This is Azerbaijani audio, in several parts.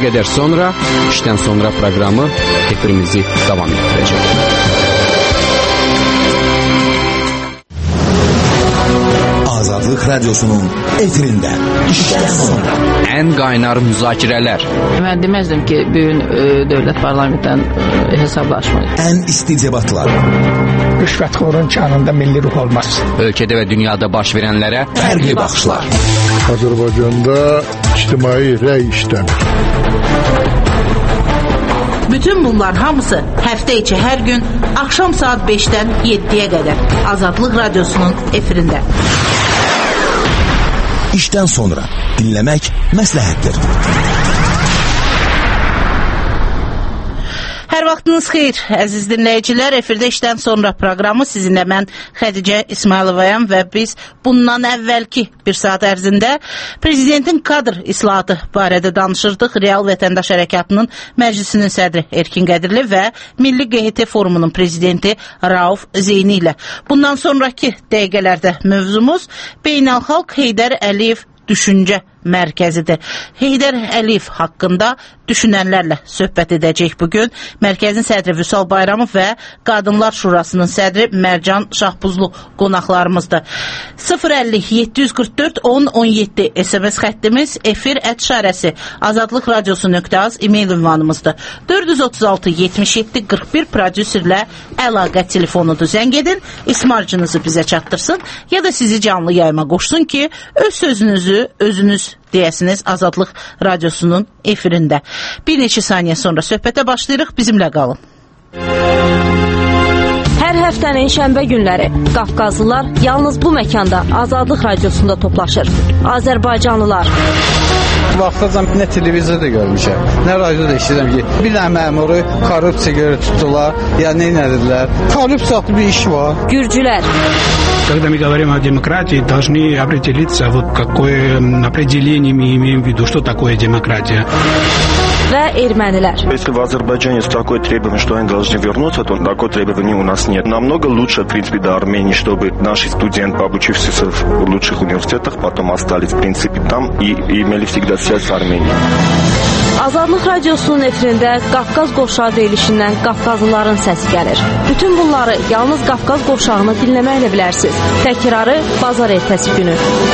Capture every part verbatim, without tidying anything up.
qədər sonra işdən sonra proqramı efirimizi davam etdirəcək. Azadlıq Radyosu'nun efirində işdən sonra ən qaynar müzakirələr. Mən deməzdim ki, bugün e, dövlət parlamentdən e, hesablaşmayız. Ən isti debatlar. Rüşvətxorun canında milli ruh olmaz. Ölkədə və dünyada baş verənlərə fərqli baxışlar. Azərbaycanda ictimai rəy işləmir. Bütün bunlar hamısı həftə içi hər gün axşam saat beşdən yeddiyə qədər Azadlıq Radyosu'nun efirində. İşdən sonra dinləmək məsləhətdir. Hər vaxtınız xeyir, əziz dinləyicilər. Efirdə işdən sonra proqramı sizinlə mən Xədicə İsmayılovayam və biz bundan əvvəlki bir saat ərzində Prezidentin kadr islahatı barədə danışırdıq. Real Vətəndaş Hərəkatının Məclisinin sədri Erkin Qədirli və Milli Q H T Forumunun prezidenti Rauf Zeyni ilə. Bundan sonraki dəqiqələrdə mövzumuz Beynəlxalq Heydər Əliyev Düşüncə Mərkəzidir. Heydər Əliyev haqqında düşünənlərlə söhbət edəcək bugün. Mərkəzin sədri Vüsal Bayramov və Qadınlar Şurasının sədri Mərcan Şahbuzlu qonaqlarımızdır. sıfır əlli yeddi yüz qırx dörd on on yeddi S M S xəttimiz, efir ət şarəsi azadlıq radiosu nöqtə az e-mail ünvanımızdır. dörd yüz otuz altı yetmiş yeddi qırx bir prodüserlə əlaqə telefonudur. Zəng edin, ismarcınızı bizə çatdırsın ya da sizi canlı yayıma qoşsun ki, öz sözünüzü özünüz deyəsiniz Azadlıq Radyosu'nun efirində. Bir neçə saniyə sonra söhbətə başlayırıq, bizimlə qalın. Hər həftənin şənbə günləri Qafqazlılar yalnız bu məkanda Azadlıq Radyosunda toplaşır. Azərbaycanlılar. Vaxtacan nə televizorda görmüşəm, nə radioda eşidirəm ki, bir dənə məmuru korrupsiya görə tutdular, ya nə edilər. Korrupsiyalı bir iş var. Gürcülər. Когда мы говорим о демократии, должны определиться, вот какое определение мы имеем в виду, что такое демократия. Və ermənilər. Если в Азербайджане есть такое требование, что они должны вернуться, то такое требование у нас нет. Намного лучше, в принципе, до Армении, чтобы наши студенты, обучившиеся в лучших университетах, потом остались, в принципе, там и, и имели всегда связь с Арменией. Azadlıq Radyosu'nun efirində Qafqaz qovşağı deyilişindən Qafqazlıların səsi gəlir. Bütün bunları yalnız Qafqaz qovşağını dinləməklə bilərsiniz. Təkrarı bazar ertəsi günü.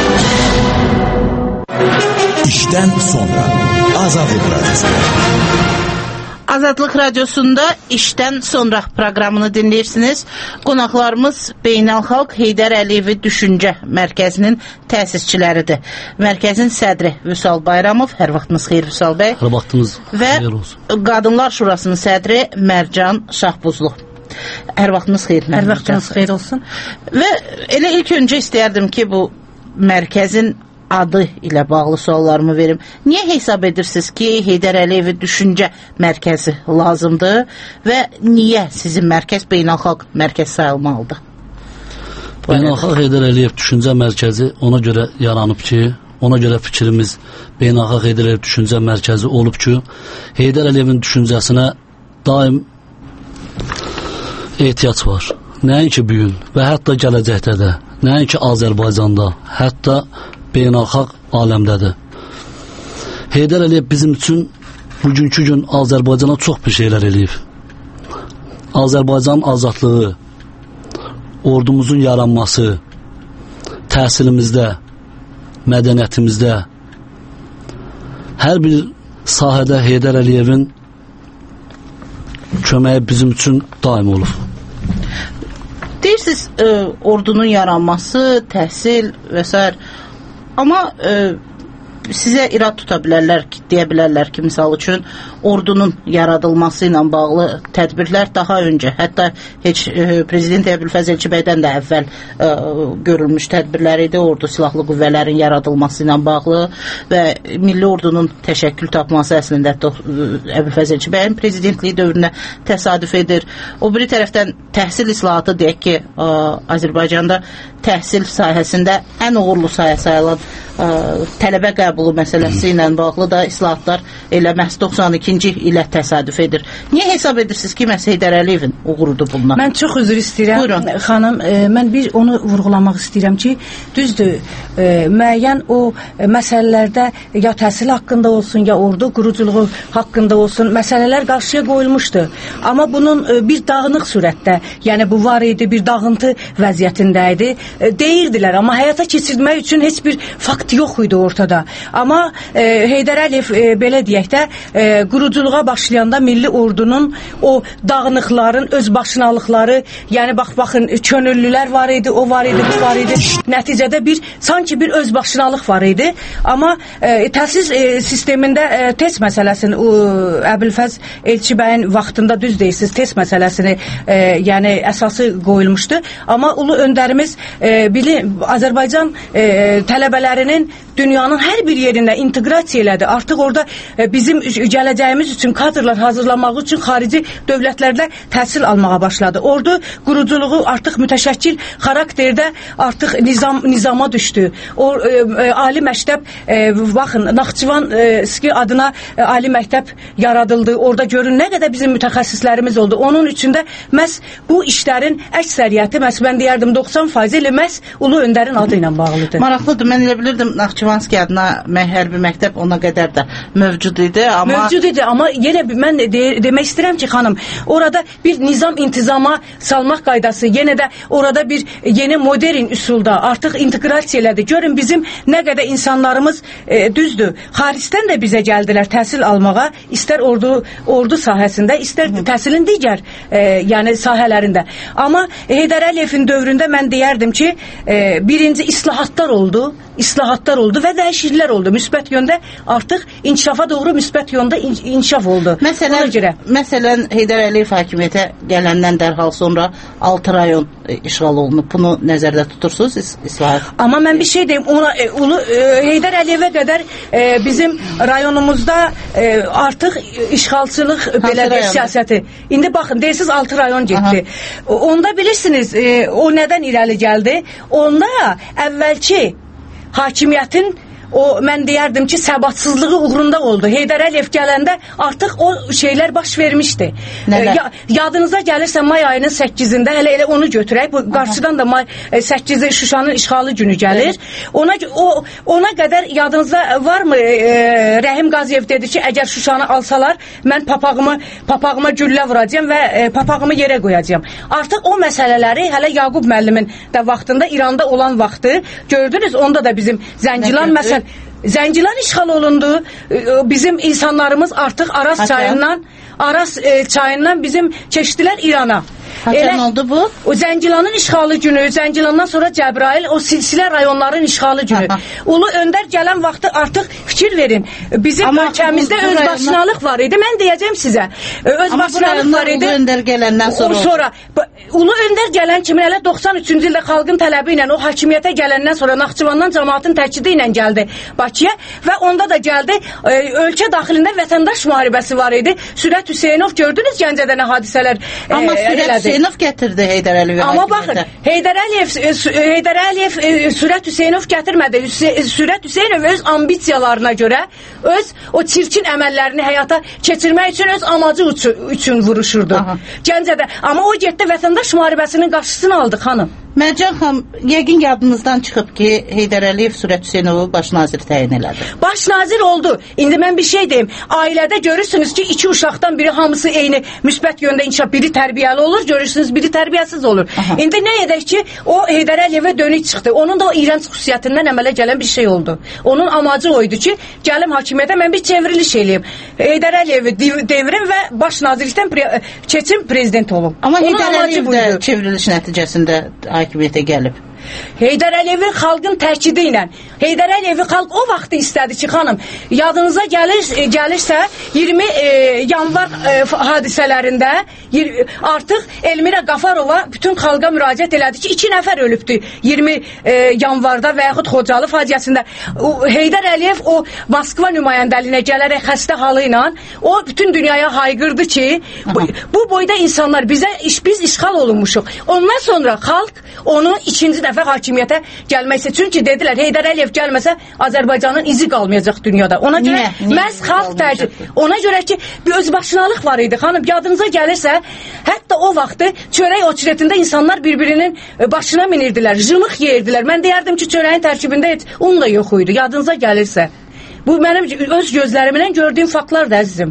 İşdən sonra Azadlıq Radyosu. Azadlıq Radyosunda işdən sonra proqramını dinləyirsiniz. Qonaqlarımız Beynəlxalq Heydər Əliyevi Düşüncə Mərkəzinin təsisçiləridir. Mərkəzin sədri Vüsal Bayramov, hər vaxtınız xeyir Vüsal bəy. Hər vaxtınız xeyir olsun. Və Qadınlar Şurasının sədri Mərcan Şahbuzlu. Hər vaxtınız xeyir. Hər vaxtınız xeyir olsun. Və elə ilk öncə istəyərdim ki, bu mərkəzin adı ilə bağlı suallarımı verim. Niyə hesab edirsiniz ki, Heydər Əliyevi Düşüncə Mərkəzi lazımdır və niyə sizin mərkəz beynəlxalq mərkəz sayılmalıdır? Beynəlxalq Heydər Əliyev Düşüncə Mərkəzi ona görə yaranıb ki, ona görə fikrimiz Beynəlxalq Heydər Əliyev Düşüncə Mərkəzi olub ki, Heydər Əliyevin düşüncəsinə daim ehtiyac var. Nəinki bu gün və hətta gələcəkdə də, nəinki Azərbaycanda, hətta beynəlxalq aləmdədir. Heydər Əliyev bizim üçün bugünkü gün Azərbaycana çox bir şeylər eləyib. Azərbaycanın azadlığı, ordumuzun yaranması, təhsilimizdə, mədəniyyətimizdə, hər bir sahədə Heydər Əliyevin köməyi bizim üçün daim olub. Deyirsiniz, e, ordunun yaranması, təhsil və s. Amma e, sizə irad tuta bilərlər ki, deyə bilərlər ki, misal üçün ordunun yaradılması ilə bağlı tədbirlər daha öncə, hətta heç e, Prezident Əbülfəz Elçibəydən də əvvəl e, görülmüş tədbirlər idi, ordu silahlı qüvvələrin yaradılması ilə bağlı və milli ordunun təşəkkül tapması əslində Əbülfəz Elçibəyin prezidentliyi dövrünə təsadüf edir. O biri tərəfdən təhsil islahatı deyək ki, e, Azərbaycanda təhsil sahəsində ən uğurlu sahə sayılan ə, tələbə qəbulu məsələsi ilə bağlı da islahatlar elə məhz doxsan ikinci ilə təsadüf edir. Niyə hesab edirsiniz ki, məhz Heydər Əliyevin uğurudur bundan? Mən çox üzr istəyirəm. Buyurun. Xanım, e, mən bir onu vurğulamaq istəyirəm ki, düzdür, e, müəyyən o e, məsələlərdə ya təhsil haqqında olsun, ya ordu quruculuğu haqqında olsun, məsələlər qarşıya qoyulmuşdu. Amma bunun e, bir dağınıq surətdə, yəni bu var idi, bir dağıntı vəziyyətində idi. E, deyirdilər, amma həyata keçirmək üçün heç bir fakt yox idi ortada. Amma e, Heydər Əliyev e, belə deyək də, e, quruculuğa başlayanda milli ordunun o dağınıqların, özbaşınalıqları, yəni bax baxın, könüllülər var idi, o var idi, bu var idi. Nəticədə bir sanki bir özbaşınalıq var idi. Amma e, təhsil e, sistemində e, test məsələsini o Əbülfəz Elçi bəyin vaxtında düz deyirsiniz, test məsələsini e, yəni əsası qoyulmuşdu. Amma ulu öndərimiz e, bilim Azərbaycan e, tələbələrinin dünyanın hər bir yerində inteqrasiya elədi. Artıq orada e, bizim gələcəyimiz üçün kadrlar hazırlamaq üçün xarici dövlətlərdə təhsil almağa başladı. Ordu quruculuğu artıq mütəşəkkil xarakterdə artıq nizam nizama düşdü. O e, e, ali məktəb e, baxın Naxçıvan e, adına e, ali məktəb yaradıldı. Orada görün nə qədər bizim mütəxəssislərimiz oldu. Onun üçündə məhz bu işlərin əksəriyyəti, məhz mən deyərdim doxsan faizi ilə məhz Ulu Öndərin adı ilə bağlıdır. Maraqlıdır. Mən elə bilirdim Naxçıvanski adına hərbi məktəb ona qədər də mövcud idi. Amma... Mövcud idi, amma yenə mən de demək istəyirəm ki, xanım, orada bir nizam intizama salmaq qaydası, yenə də orada bir yeni modern üsulda artıq inteqrasiya elədi. Görün bizim nə qədər insanlarımız e, düzdür. Xaricdən də bizə gəldilər təhsil almağa, istər ordu ordu sahəsində, istər Hı. təhsilin digər e, yəni sahələrində. Amma Heydər Əliyevin dövründə mən deyərdim ki, e, birinci islahatlar oldu, islahatlar oldu və dəyişikliklər oldu. Müsbət yöndə artıq inkişafa doğru müsbət yöndə in inkişaf oldu. Məsələn, məsələn Heydər Əliyev hakimiyyətə gələndən dərhal sonra altı rayon e, işğal olunub. Bunu nəzərdə tutursunuz is islahat? Amma mən bir şey deyim, ona e, ulu e, Heydər Əliyevə qədər e, bizim rayonumuzda e, artıq işğalçılıq belə bir siyasəti. İndi baxın, deyirsiniz altı rayon getdi. Aha. Onda bilirsiniz, e, o nədən irəli gəldi? Onda əvvəlki hakimiyyətin o mən deyərdim ki, səbatsızlığı uğrunda oldu. Heydər Əliyev gələndə artıq o şeylər baş vermişdi. E, ya, yadınıza gəlirsə may ayının səkkizində hələ elə onu götürək. Bu qarşıdan da may səkkizi Şuşanın işğalı günü gəlir. Evet. Ona o ona qədər yadınızda varmı? E, Rəhim Qaziyev dedi ki, əgər Şuşanı alsalar, mən papağımı papağıma güllə vuracağam və e, papağımı yerə qoyacağam. Artıq o məsələləri hələ Yaqub müəllimin də vaxtında İranda olan vaxtı gördünüz. Onda da bizim Zəngilan məsələ Zəngilan işğal olundu. Bizim insanlarımız artıq Araz Haçan. çayından Araz e, çayından bizim keçdilər İrana. Haçan oldu bu? O Zəngilanın işğalı günü, Zəngilandan sonra Cəbrayıl, o silsilə rayonların işğalı günü. Aha. Ulu Öndər gələn vaxtı artıq fikir verin. Bizim Amma ölkəmizdə özbaşınalıq var idi. Mən deyəcəm sizə. Özbaşınalıq var idi. Ulu Öndər gələndən sonra. O, sonra Ulu Öndər gələn kimi elə doxsan üçüncü ildə xalqın tələbi ilə o hakimiyyətə gələndən sonra Naxçıvandan cəmaatın təkidi ilə gəldi Bakıya və onda da gəldi e, ölkə daxilində vətəndaş müharibəsi var idi. Sürət Hüseynov gördünüz Gəncədə nə hadisələr e, Amma Sürət Hüseynov gətirdi Heydər Əliyev. Amma baxın, Heydər Əliyev Heydər Əliyev e, Sürət Hüseynov gətirmədi. Sürət Hüseynov öz ambisiyalarına görə, öz o çirkin əməllərini həyata keçirmək üçün öz amacı üçün vuruşurdu. Aha. Gəncədə. Amma o getdi vətəndaş müharibəsinin qarşısını aldı xanım. Mərcan xanım, yəqin yadınızdan çıxıb ki, Heydər Əliyev Sürət Hüseynovu baş nazir təyin elədi. Baş nazir oldu. İndi mən bir şey deyim. Ailədə görürsünüz ki, iki uşaqdan biri hamısı eyni müsbət yöndə inkişaf, biri tərbiyəli olur, görürsünüz biri tərbiyəsiz olur. Aha. İndi nə edək ki, o Heydər Əliyevə dönük çıxdı. Onun da o iyrənc xüsusiyyətindən əmələ gələn bir şey oldu. Onun amacı oydu ki, gəlim hakimiyyətə mən bir çevriliş eləyim. Heydər Əliyevi devrim və baş nazirlikdən pre keçim prezident olum. Amma Heydər Əliyev də çevriliş nəticəsində hakimiyyətə gəlib. Heydər Əliyevin xalqın təkidi ilə. Heydər Əliyevi xalq o vaxtı istədi ki, xanım, yadınıza gəlir, e, gəlirsə iyirmi e, yanvar e, hadisələrində artıq Elmira Qafarova bütün xalqa müraciət elədi ki, iki nəfər ölübdü iyirmi e, yanvarda və yaxud Xocalı faciəsində. O, Heydər Əliyev o Moskva nümayəndəliyinə gələrək xəstə halı ilə o bütün dünyaya hayqırdı ki, bu, bu boyda insanlar bizə iş, biz işğal olunmuşuq. Ondan sonra xalq onu ikinci dəfə dəfə hakimiyyətə gəlmək istəyir. Çünki dedilər, Heydər Əliyev gəlməsə Azərbaycanın izi qalmayacaq dünyada. Ona görə məhz xalq tərcih. Ona görə ki, bir özbaşınalıq var idi. Xanım, yadınıza gəlirsə, hətta o vaxtı çörək oçretində insanlar bir-birinin başına minirdilər, jımıq yeyirdilər. Mən deyərdim ki, çörəyin tərkibində heç un da yox idi. Yadınıza gəlirsə. Bu mənim öz gözlərimlə gördüyüm faktlar da əzizim.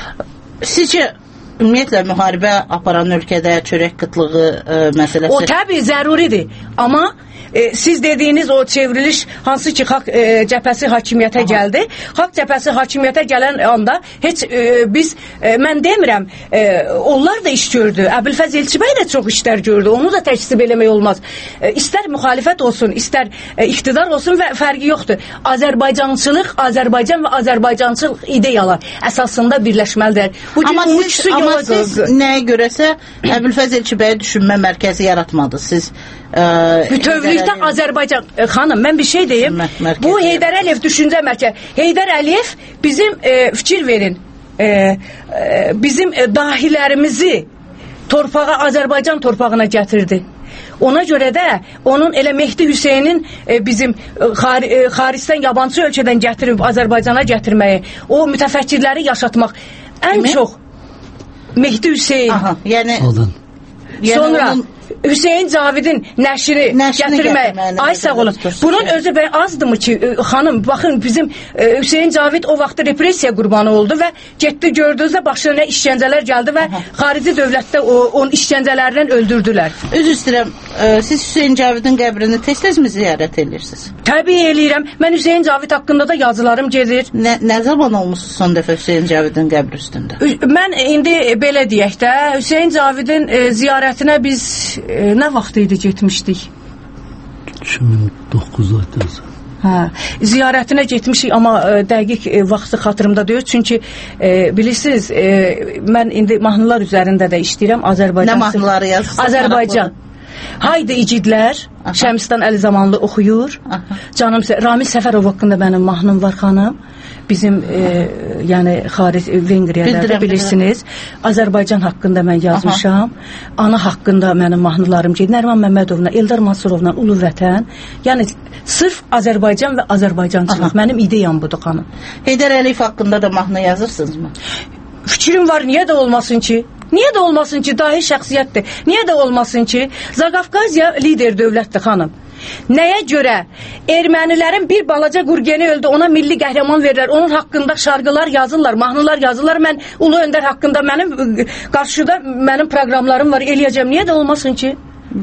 Sizcə ümumiyyətlə müharibə aparan ölkədə çörək qıtlığı e, məsələsi... O təbii zəruridir. Amma e, siz dediyiniz o çevriliş hansı ki xalq e, cəbhəsi hakimiyyətə Aha. gəldi. Xalq cəbhəsi hakimiyyətə gələn anda heç e, biz, e, mən demirəm, e, onlar da iş gördü. Əbülfəz Elçibəy də çox işlər gördü. Onu da təksib eləmək olmaz. E, istər müxalifət olsun, istər e, iqtidar olsun və fərqi yoxdur. Azərbaycançılıq, Azərbaycan və Azərbaycançılıq ideyalar əsasında birləşməlidir. Bu Amma siz, amma siz nəyə görəsə Əbülfəz Elçibəyi düşünmə mərkəzi yaratmadınız. Siz e, bütövlükdə Azərbaycan, e, xanım, mən bir şey deyim. Bu Heydər Əliyev düşüncə mərkəzi. Heydər Əliyev bizim e, fikir verin. E, e, bizim e, dahilərimizi torpağa, Azərbaycan torpağına gətirdi. Ona görə də onun elə Mehdi Hüseynin e, bizim e, xari, e, xaricdən, yabancı ölkədən gətirib Azərbaycana gətirməyi, o mütəfəkkirləri yaşatmaq ən Kimi? çox Mehdi Hüseyin. Aha, yəni, yəni sonra onun... Hüseyin Cavidin nəşrini, nəşrini gətirmək. Ay sağ olun. Bunun özü bəy azdımı ki, e, xanım, baxın bizim e, Hüseyin Cavid o vaxtda repressiya qurbanı oldu və getdi gördünüzdə başına nə işgəncələr gəldi və Aha. xarici dövlətdə o, onun işgəncələrindən öldürdülər. Öz istəyirəm, e, siz Hüseyin Cavidin qəbrini tez-tez mi ziyarət edirsiniz? Təbii eləyirəm. Mən Hüseyin Cavid haqqında da yazılarım gedir. Nə, nə zaman olmuşsunuz son dəfə Hüseyin Cavidin qəbri üstündə? Mən indi belə deyək də, Hüseyin Cavidin e, ziyarətinə biz e, nə vaxt idi getmişdik? iki min doqquzda. Hə, ziyarətinə getmişik, amma e, dəqiq e, vaxtı xatırımda deyil. Çünki e, bilirsiniz, e, mən indi mahnılar üzərində də işləyirəm. Azərbaycan. Nə mahnıları yazırsınız? Azərbaycan. Haydi icidlər, Aha. Şəmsdən Əlizamanlı oxuyur. Aha. Canım, Ramil Səfərov haqqında mənim mahnım var, xanım. Bizim e, yəni xaric Vengriyada bilirsiniz. Azərbaycan haqqında mən yazmışam. Aha. Ana haqqında mənim mahnılarım gedir. Nəriman Məmmədovla, Eldar Mansurovla Ulu Vətən. Yəni sırf Azərbaycan və Azərbaycançılıq. Aha. Mənim ideyam budur, xanım. Heydər Əliyev haqqında da mahnı yazırsınızmı? Fikrim var, niyə də olmasın ki? Niyə də olmasın ki, dahi şəxsiyyətdir. Niyə də olmasın ki, Zaqafqaziya lider dövlətdir, xanım. Nəyə görə ermənilərin bir balaca qurgeni öldü, ona milli qəhrəman verirlər, onun haqqında şarkılar yazırlar, mahnılar yazırlar. Mən Ulu Öndər haqqında mənim qarşıda mənim proqramlarım var, eləyəcəm. Niyə də olmasın ki?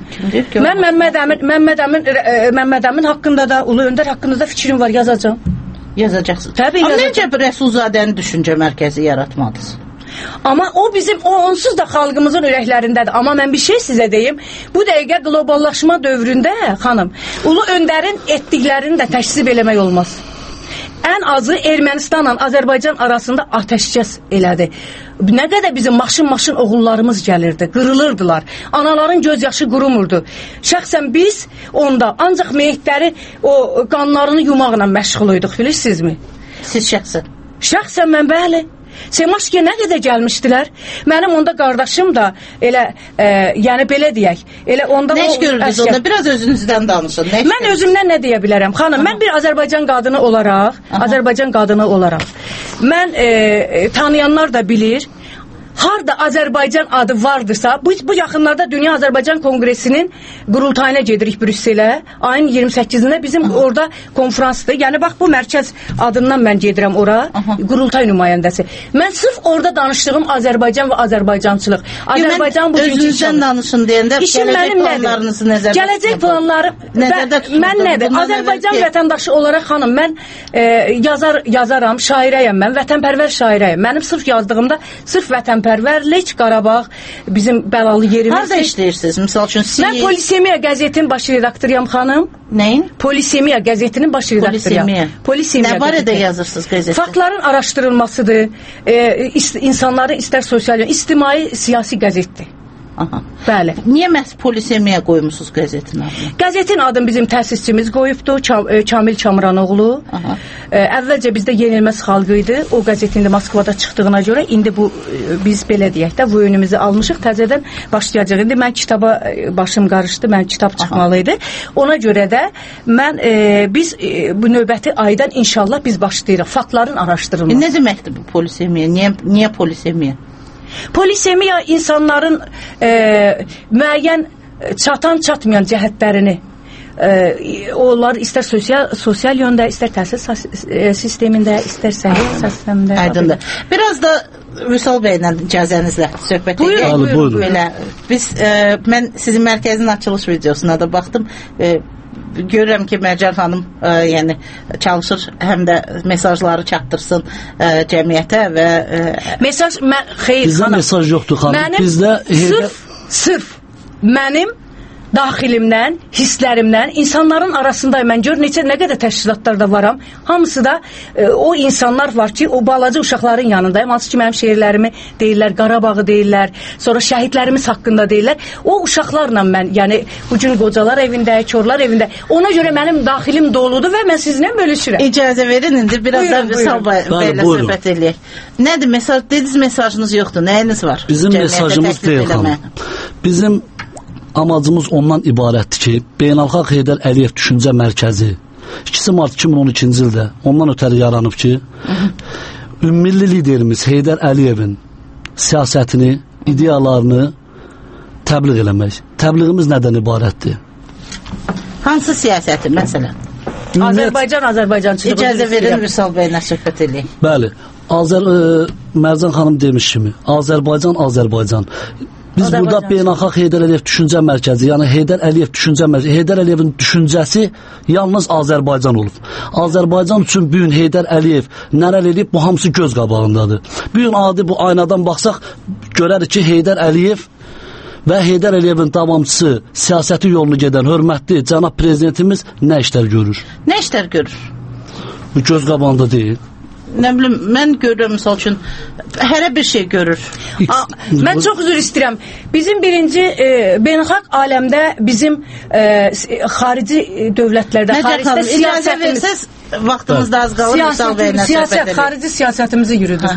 Mən Məmməd Əmin, Məmməd Əmin, Məmməd Əmin haqqında da, Ulu Öndər haqqında da fikrim var, yazacağım. Yazacaqsınız. Təbii yazacağım. Amma necə Rəsulzadənin düşüncə mərkəzi yaratmadınız? Amma o bizim, o onsuz da xalqımızın ürəklərindədir. Amma mən bir şey sizə deyim, bu dəqiqə qloballaşma dövründə, xanım, Ulu Öndərin etdiklərini də təksib eləmək olmaz. Ən azı Ermənistanla Azərbaycan arasında ateşkəs elədi. Nə qədər bizim maşın-maşın oğullarımız gəlirdi, qırılırdılar. Anaların göz yaşı qurumurdu. Şəxsən biz onda ancaq meyitləri, o qanlarını yumaqla məşğul idik, bilirsinizmi? Siz şəxsən? Şəxsən mən, bəli. Semaşkiyə nə qədər gəlmişdilər? Mənim onda qardaşım da elə, e, yəni belə deyək, elə onda nə iş görürdünüz onda? Biraz özünüzdən danışın. Mən görürdünüz? Özümdən nə deyə bilərəm? Xanım, Aha. mən bir Azərbaycan qadını olaraq, Aha. Azərbaycan qadını olaraq, mən e, tanıyanlar da bilir, harda Azərbaycan adı vardırsa, bu, bu yaxınlarda Dünya Azərbaycan Konqresinin qurultayına gedirik Brüsselə. Ayın iyirmi səkkizində bizim Aha. orada konferansdır. Yəni bax, bu mərkəz adından mən gedirəm ora, Aha. qurultay nümayəndəsi. Mən sırf orada danışdığım Azərbaycan və Azərbaycançılıq. Azərbaycan bu özünüzdən danışın deyəndə gələcək planlarınızı nəzərdə tutun. Gələcək planları nəzərdə tutun. Mən nədir? Azərbaycan ki... vətəndaşı olaraq, xanım, mən e, yazar, yazaram, şairəyəm mən, vətənpərvər şairəyəm. Mənim sırf yazdığımda sırf vətənpərvər Pərvərlik, Qarabağ, bizim bəlalı yerimiz. Harada işləyirsiniz? Misal üçün siz... Mən Polisemiya qəzetinin baş redaktoruyam, xanım. Nəyin? Polisemiya qəzetinin baş redaktoruyam. Polisemiya. Nə barədə yazırsınız qəzetdə? Faktların araşdırılmasıdır. E, is, insanların istər sosial, istimai, siyasi qəzetdir. Aha. Bəli. Niyə məhz polisemiya qoymusunuz qəzetin adını? Qəzetin adını bizim təsisçimiz qoyubdu, Kamil Kamranoğlu. Aha. Əvvəlcə bizdə Yenilməz Xalqı idi. O qəzetin də Moskvada çıxdığına görə indi bu biz belə deyək də bu önümüzü almışıq, təzədən başlayacaq. İndi mən kitaba başım qarışdı, mən kitab çıxmalıydı. Ona görə də mən e, biz e, bu növbəti aydan inşallah biz başlayırıq faktların araşdırılması. E, nə deməkdir bu polisemiya? Niyə niyə polisemiya? Polisemiya insanların e, müəyyən çatan çatmayan cəhətlərini e, onlar istər sosial sosial yöndə, istər təhsil sistemində, istər səhiyyə sistemində. Aydındır. Biraz da Vüsal bəylə icazənizlə söhbət edək. Belə biz e, mən sizin mərkəzin açılış videosuna da baxdım. E, görürəm ki, Mərcan xanım e, yəni çalışır həm də mesajları çatdırsın e, cəmiyyətə və e, mesaj mən xeyr bizdə xanım. Mesaj yoxdur xanım. Mənim bizdə sırf sırf mənim daxilimdən, hisslərimdən, insanların arasındayım. Mən gör neçə nə qədər təşkilatlarda varam. Hamısı da e, o insanlar var ki, o balaca uşaqların yanındayım. Hansı ki, mənim şeirlərimi deyirlər, Qarabağı deyirlər, sonra şəhidlərimiz haqqında deyirlər. O uşaqlarla mən, yəni bu gün qocalar evində, körlər evində. Ona görə mənim daxilim doludur və mən sizinlə bölüşürəm. İcazə verin, indi biraz da Vüsal bəylə söhbət eləyək. Nədir mesaj? Dediniz mesajınız yoxdur. Nəyiniz var? Bizim mesajımız deyil xanım. Bizim amacımız ondan ibarətdir ki, Beynəlxalq Heydər Əliyev Düşüncə Mərkəzi iki mart iki min on ikinci ildə ondan ötəri yaranıb ki, ümmilli liderimiz Heydər Əliyevin siyasətini, ideyalarını təbliğ eləmək. Təbliğimiz nədən ibarətdir? Hansı siyasəti, məsələn? Azərbaycan, Azərbaycançılığı. İcazə verin, Vüsal bəylə söhbət eləyək. Bəli, Azər, e, Mərcan xanım demiş kimi, Azərbaycan, Azərbaycan. Biz Azərbaycan. Burada Beynəlxalq Heydər Əliyev Düşüncə Mərkəzi, yəni Heydər Əliyev Düşüncə Mərkəzi, Heydər Əliyevin düşüncəsi yalnız Azərbaycan olub. Azərbaycan üçün bu gün Heydər Əliyev nərəl edib, bu hamısı göz qabağındadır. Bu gün adi bu aynadan baxsaq, görərik ki, Heydər Əliyev və Heydər Əliyevin davamçısı, siyasəti yolunu gedən hörmətli cənab prezidentimiz nə işlər görür? Nə işlər görür? Bu göz qabağında deyil. Nə bilim, mən görürəm, misal üçün hərə bir şey görür. A, mən çox üzr istəyirəm. Bizim birinci e, beynəlxalq aləmdə bizim e, xarici dövlətlərdə, xaricdə siyasətimiz... Versəz, vaxtımız da az qalır, Vüsal bəylə söhbət edək. Xarici siyasətimizi yürüdür.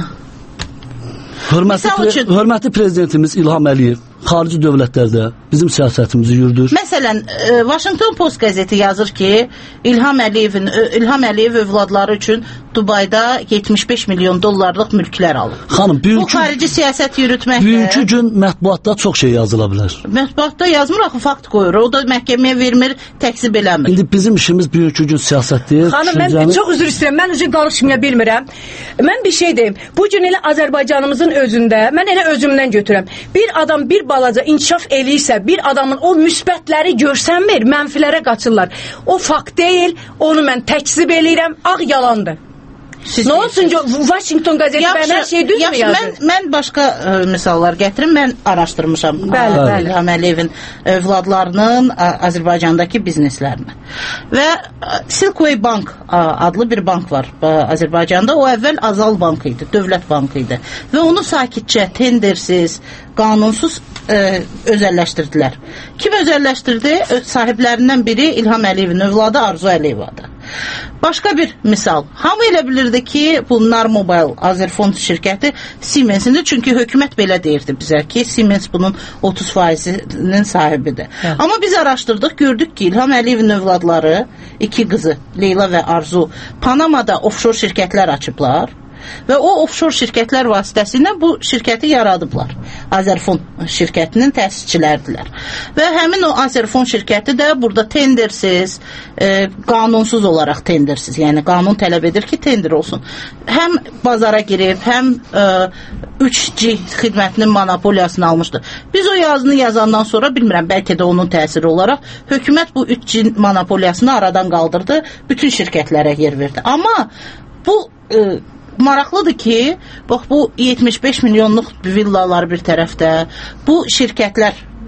Hörmətli, pre üçün... hörmətli prezidentimiz İlham Əliyev xarici dövlətlərdə bizim siyasətimizi yürüdür. Məsələn, e, Washington Post qəzeti yazır ki, İlham Əliyevin İlham Əliyev övladları üçün Dubayda yetmiş beş milyon dollarlıq mülklər alıb. Xanım, bugünkü, bu xarici siyasət yürütməkdə... Bugünkü gün mətbuatda çox şey yazıla bilər. Mətbuatda yazmır, axı fakt qoyur. O da məhkəməyə vermir, təksib eləmir. İndi bizim işimiz bugünkü gün siyasət deyil. Xanım, düşüncəni... mən çox üzr istəyirəm. Mən üzü qarışmaya bilmirəm. Mən bir şey deyim. Bu gün elə Azərbaycanımızın özündə, mən elə özümdən götürəm. Bir adam bir balaca inkişaf eləyirsə, bir adamın o müsbətləri görsənmir, mənfilərə qaçırlar. O fakt deyil, onu mən təksib eləyirəm, ağ yalandır. Siz nə olsun ki, Washington qəzeti bən hər şey düz mü yazır? Mən, mən başqa ə, misallar gətirim, mən araşdırmışam bəli, bəli. İlham Əliyevin övladlarının ə, Azərbaycandakı bizneslərini. Və ə, Silkway Bank ə, adlı bir bank var ə, Azərbaycanda. O əvvəl Azal Bank idi, dövlət bankı idi. Və onu sakitcə, tendersiz, qanunsuz ə, özəlləşdirdilər. Kim özəlləşdirdi? Sahiblərindən biri İlham Əliyevin övladı Arzu Əliyevadır. Başqa bir misal. Hamı elə bilirdi ki, bu Narmobile Azerfond şirkəti Siemens'indir. Çünki hökumət belə deyirdi bizə ki, Siemens bunun otuz faizinin sahibidir. Hə. Amma biz araşdırdıq, gördük ki, İlham Əliyevin övladları, iki qızı Leyla və Arzu, Panamada offshore şirkətlər açıblar. Və o offshore şirkətlər vasitəsilə bu şirkəti yaradıblar. Azerfond şirkətinin təsisçilərdilər. Və həmin o Azerfond şirkəti də burada tendersiz, e, qanunsuz olaraq tendersiz, yəni qanun tələb edir ki, tender olsun. Həm bazara girib, həm e, üç G xidmətinin monopoliyasını almışdı. Biz o yazını yazandan sonra, bilmirəm, bəlkə də onun təsiri olaraq, hökumət bu üç G monopoliyasını aradan qaldırdı, bütün şirkətlərə yer verdi. Amma bu e, maraqlıdır ki, bax bu yetmiş beş milyonluq villalar bir tərəfdə, bu şirkətlər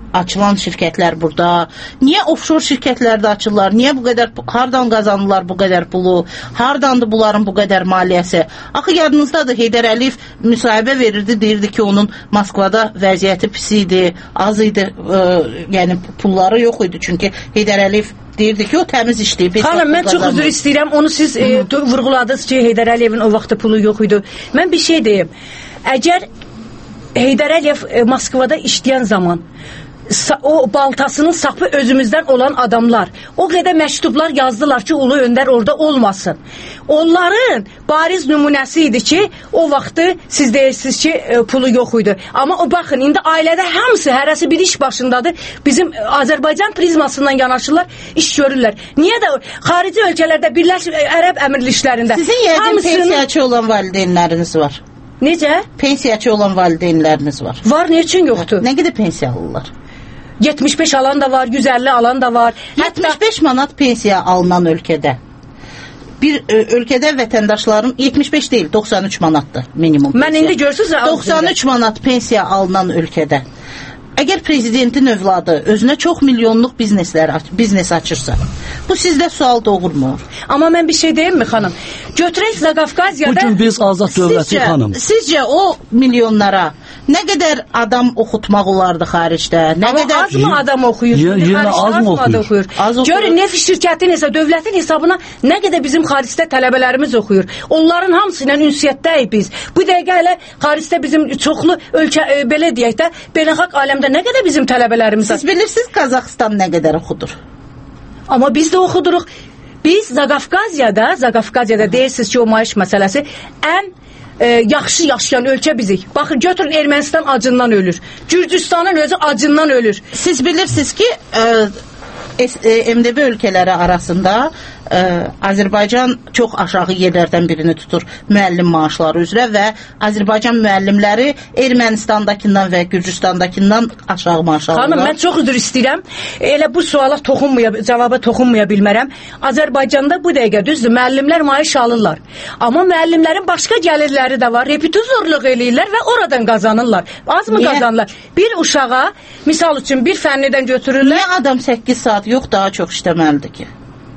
açılan şirkətlər burada? Niyə offshore şirkətlərdə açırlar? Niyə bu qədər, hardan qazanırlar bu qədər pulu? Hardandır bunların bu qədər maliyyəsi? Axı yadınızdadır, Heydər Əliyev müsahibə verirdi, deyirdi ki, onun Moskvada vəziyyəti pis idi, az idi, ə, yəni pulları yox idi. Çünki Heydər Əliyev deyirdi ki, o təmiz işləyib. Xanım, mən çox üzr istəyirəm. Onu siz e, vurğuladınız ki, Heydər Əliyevin o vaxtda pulu yox idi. Mən bir şey deyim. Əgər Heydər Əliyev e, Moskvada işləyən zaman o baltasının sapı özümüzdən olan adamlar o qədər məktublar yazdılar ki, Ulu Öndər orada olmasın. Onların bariz nümunəsi idi ki, o vaxtı siz deyirsiniz ki, e, pulu yox idi. Amma o baxın, indi ailədə hamısı, hərəsi bir iş başındadır. Bizim Azərbaycan prizmasından yanaşırlar, iş görürlər. Niyə də xarici ölkələrdə, Birləşmiş Ərəb Əmirliklərində sizin yəqin hamısının... pensiyaçı olan valideynləriniz var. Necə? Pensiyaçı olan valideynləriniz var. Var, ne üçün yoxdur? Nə qədər pensiya alırlar? yetmiş beş alan da var, yüz əlli alan da var. yetmiş beş manat pensiya alınan ölkədə. Bir ö, ölkədə vətəndaşların yetmiş beş deyil, doxsan üç manatdır minimum pensiya. Mən indi görürsünüz, doxsan üç manat pensiya alınan ölkədə. Əgər prezidentin övladı özünə çox milyonluq bizneslər biznes açırsa, bu sizdə sual doğurmur. Amma mən bir şey deyim mi xanım? Götürək Zaqafqaziyada... Bugün biz azad dövləti xanım. Sizcə o milyonlara nə qədər adam oxutmaq olardı xaricdə? Nə Amma qədər... az mı adam oxuyur? Yenə az mı oxuyur? oxuyur? Az oxuyur. Görün, neft şirkətin hesab, dövlətin hesabına nə qədər bizim xaricdə tələbələrimiz oxuyur. Onların hamısı ilə ünsiyyətdəyik biz. Bu dəqiqə elə xaricdə bizim çoxlu ölkə, e, belə deyək də, beynəlxalq aləmdə nə qədər bizim tələbələrimiz var? Siz bilirsiniz Qazaxıstan nə qədər oxudur? Amma biz də oxuduruq. Biz Zaqafqaziyada, Zaqafqaziyada deyirsiniz ki, o maaş məsələsi ən e, yaxşı yaşayan ölkə bizik. Baxın, götürün, Ermənistan acından ölür. Gürcüstanın özü acından ölür. Siz bilirsiniz ki, e, M D B ölkələri arasında e, Azərbaycan çox aşağı yerlərdən birini tutur müəllim maaşları üzrə və Azərbaycan müəllimləri Ermənistandakından və Gürcüstandakından aşağı maaş alırlar. Xanım, mən çox üzr istəyirəm. Elə bu suala toxunmaya, cavaba toxunmaya bilmərəm. Azərbaycanda bu dəqiqə düzdür, müəllimlər maaş alırlar. Amma müəllimlərin başqa gəlirləri də var. Repetizorluq eləyirlər və oradan qazanırlar. Az mı Niyə? qazanırlar? Bir uşağa, misal üçün bir fənnidən götürürlər. Niyə adam səkkiz saat yox, daha çox işləməlidir ki?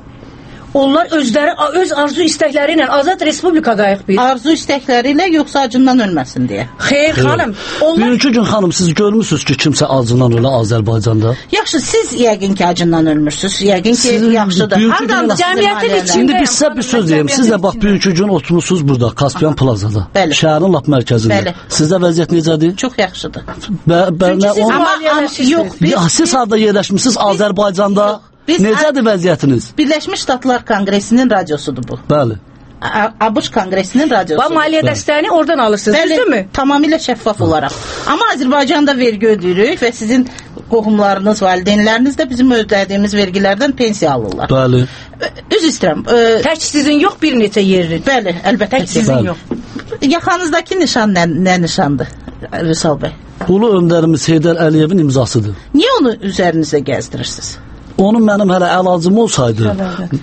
Onlar özləri, öz arzu istəkləri ilə Azad Respublikadayıq biz. Arzu istəkləri ilə yoxsa acından ölməsin deyə. Xeyr, xanım. Onlar... Bugünkü gün xanım, siz görmüsünüz ki, kimsə acından ölə Azərbaycanda? Yaxşı, siz yəqin ki, acından ölmürsünüz. Yəqin ki, siz yaxşıdır. Hardan cəmiyyətin içində? İndi biz sizə bir söz deyim. Siz də bax, bugünkü gün oturmuşsunuz burada, Kaspiyan Plazada. Bəli. Şəhərin lap mərkəzində. Bəli. Sizdə vəziyyət necədir? Çox yaxşıdır. Bə, bə, Çünki siz amma, yox, biz, ya, siz harada yerləşmişsiniz Azərbaycanda? Yox. Biz Necədir vəziyyətiniz? Birləşmiş Ştatlar Konqresinin radiosudur bu. Bəli. ABŞ Konqresinin radiosudur. Və maliyyə dəstəyini oradan alırsınız, düzdürmü? Tamamilə şəffaf olaraq. Amma Azərbaycanda vergi ödəyirik və sizin qohumlarınız, valideynləriniz də bizim ödədiyimiz vergilərdən pensiya alırlar. Bəli. Üz istəyirəm. E, Tək sizin yox, bir neçə yerin. Bəli, əlbəttə. Tək sizin Bəli. yox. Yaxanızdakı nişan nə, nə nişandır, Vüsal bəy? Ulu öndərimiz Heydər Əliyevin imzasıdır. Niyə onu üzərinizdə gəzdirirsiniz? Onun mənim hələ əlacım olsaydı,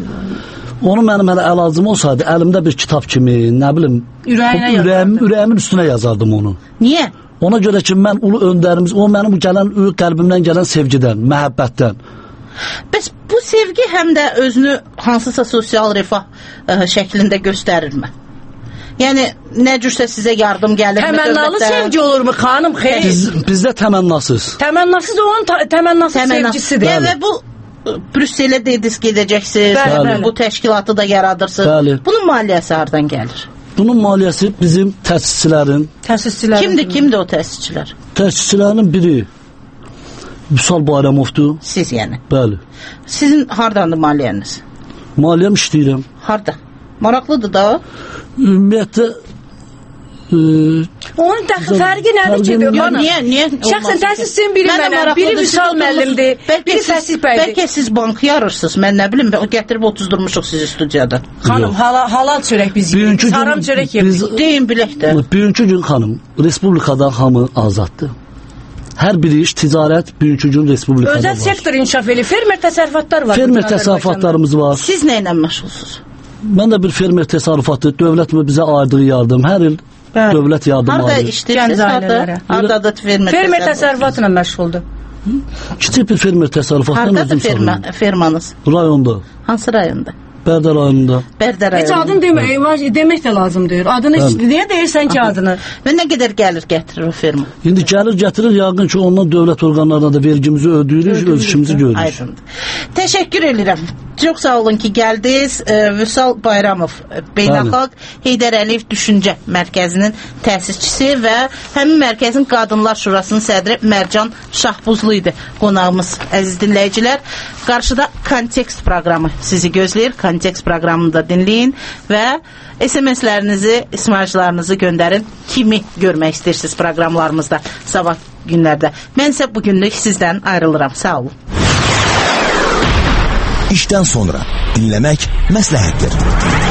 onun mənim hələ əlacım olsaydı, əlimdə bir kitab kimi, nə bilim, ürəyim, ürəyimin üstünə yazardım onu. Niyə? Ona görə ki, mən ulu öndərimiz, o mənim bu gələn, qəlbimdən gələn sevgidən, məhəbbətdən. Bəs bu sevgi həm də özünü hansısa sosial refah ə, şəklində göstərirmi? Yəni, nə cürsə sizə yardım gəlir. Təmənnalı sevgi olur mu, xanım? Xeyr. Biz, bizdə təmənnasız. Təmənnasız olan təmənnasız Təmənna. sevgisidir. Bəli. Və bu Brüsselə dediniz gedəcəksiniz, bəli, bəli. bu təşkilatı da yaradırsınız. Bəli. Bunun maliyyəsi hardan gəlir? Bunun maliyyəsi bizim təsisçilərin. Təsisçilərin. Kimdir, kimdir o təsisçilər? Təsisçilərin biri Vüsal Bayramovdur. Siz yəni? Bəli. Sizin hardandır maliyyəniz? Maliyyəm işləyirəm. Harda? Maraqlıdır da. Ümumiyyətlə e, onun dəxi fərqi nədir ki? Niyə? Niyə? Şəxsən təsisçinin biri mənəm, biri Vüsal müəllimdir, biri Fəsih bəydir. Bəlkə siz bankı yarırsınız, mən nə bilim, gətirib otuzdurmuşuq sizi studiyada. Xanım, hala, halal çörək biz yedik, haram çörək yedik. Deyin bilək də. Bugünkü gün xanım, Respublikada hamı azaddır. Hər bir iş, ticarət bugünkü gün Respublikada Özəl var. Özəl sektor inkişaf edir, fermer təsərrüfatlar var. Fermer təsərrüfatlarımız var. Siz nə ilə məşğulsunuz? Mən də bir fermer təsərrüfatı, dövlət bizə ayırdığı yardım, hər il Bəli. dövlət yardım harada alır. İşləyirsiniz, harada? Harada da fermer, fermer təsərrüfatla məşğuldur. Kiçik bir fermer təsərrüfatdan Hardadır özüm ferma, salıyorum. fermanız? Rayonda. Hansı rayonda? Bərdə rayonunda. Bərdə Heç rayonunda. adını demə, evet. demək də lazımdır. Adını Bəli. niyə deyirsən ki adını? Və nə qədər gəlir gətirir o ferma? İndi gəlir gətirir, yəqin ki, ondan dövlət orqanlarına da vergimizi ödəyirik, öz işimizi görürük. Aydındır. Təşəkkür edirəm. Çox sağ olun ki, gəldiniz. E, Vüsal Bayramov, Beynəlxalq Heydər Əliyev Düşüncə Mərkəzinin təsisçisi və həmin mərkəzin Qadınlar Şurasının sədri Mərcan Şahbuzlu idi qonağımız, əziz dinləyicilər. Qarşıda Kontekst proqramı sizi gözləyir. Kontekst proqramını da dinləyin və S M S-lərinizi, ismarcılarınızı göndərin. Kimi görmək istəyirsiniz proqramlarımızda sabah günlərdə. Mən isə bugünlük sizdən ayrılıram. Sağ olun. İşdən sonra dinləmək məsləhətdir.